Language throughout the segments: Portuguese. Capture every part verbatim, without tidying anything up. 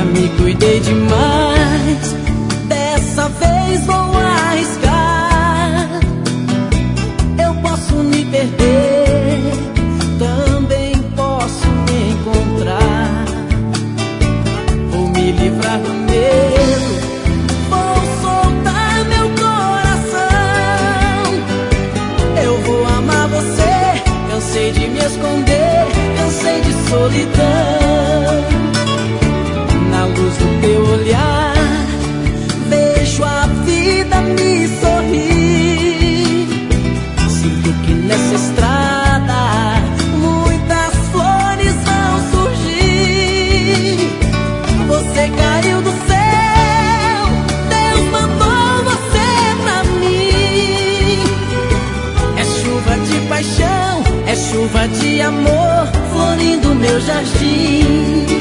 me cuidei demais, dessa vez vou arriscar. Eu posso me perder, também posso me encontrar. Vou me livrar do medo, vou soltar meu coração. Eu vou amar você, cansei de me esconder, cansei de solidão. Na luz do teu olhar, vejo a vida me sorrir. Sinto que nessa estrada muitas flores vão surgir. Você caiu do céu, Deus mandou você pra mim. É chuva de paixão, é chuva de amor, florindo meu jardim.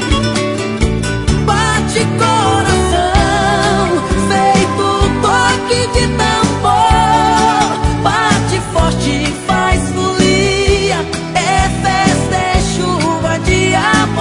Bate coração, feito toque de tambor. Bate forte e faz folia, é festa, é chuva de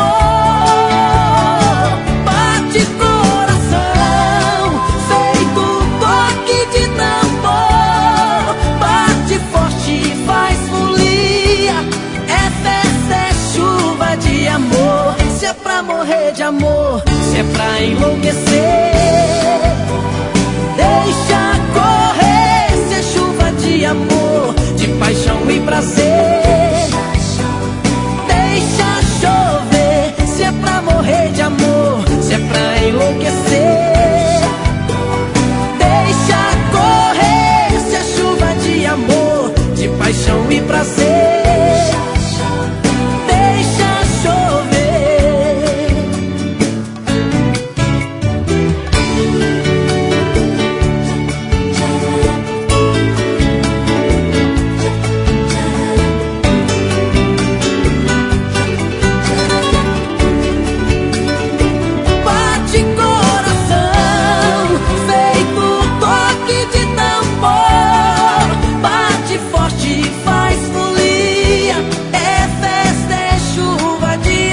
amor. Bate coração, feito toque de tambor. Bate forte e faz folia, é festa, é chuva de amor. Se é pra morrer de amor, se é pra enlouquecer, deixa correr. Se é chuva de amor, de paixão e prazer, deixa chover. Se é pra morrer de amor, se é pra enlouquecer, deixa correr. Se é chuva de amor, de paixão e prazer, deixa chover. Bate coração, feito toque de tambor. Bate forte e faz folia, é festa, é chuva de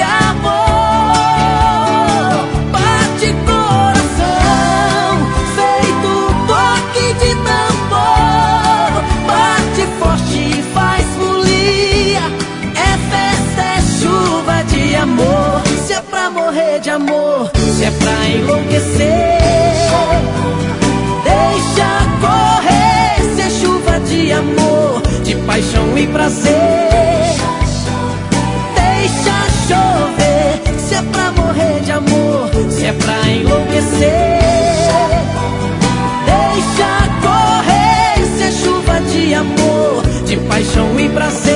amor. Bate coração, feito toque de tambor. Bate forte e faz folia, é festa, é chuva de amor. Se é pra morrer de amor, se é pra enlouquecer, deixa correr. Se é chuva de amor, de paixão e prazer, deixa chover. Se é pra morrer de amor, se é pra enlouquecer, deixa correr. Se é chuva de amor, de paixão e prazer,